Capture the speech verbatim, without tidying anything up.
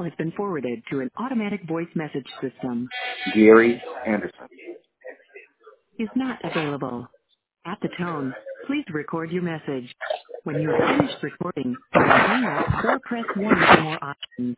call has been forwarded to an automatic voice message system. Gary Anderson. Is not available. At the tone, please record your message. When you have finished recording, you may hang up or press one for more options.